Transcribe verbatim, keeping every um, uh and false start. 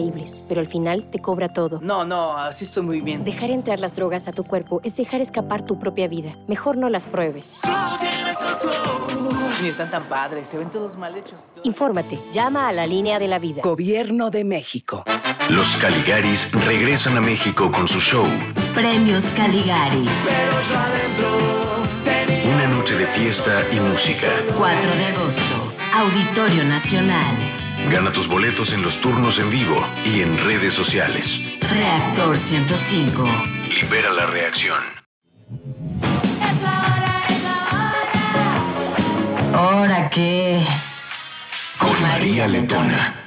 pero al final te cobra todo. No, no, así estoy muy bien. Dejar entrar las drogas a tu cuerpo es dejar escapar tu propia vida. Mejor no las pruebes. Ni están tan padres, se ven todos mal hechos. Infórmate, llama a la línea de la vida. Gobierno de México. Los Caligaris regresan a México con su show Premios Caligari. Pero yo adentro tenía Una noche de fiesta y música. cuatro de agosto, Auditorio Nacional. Gana tus boletos en los turnos en vivo y en redes sociales. Reactor ciento cinco. Libera la reacción. Es la hora, es la hora. ¿Ahora qué? Con María Letona.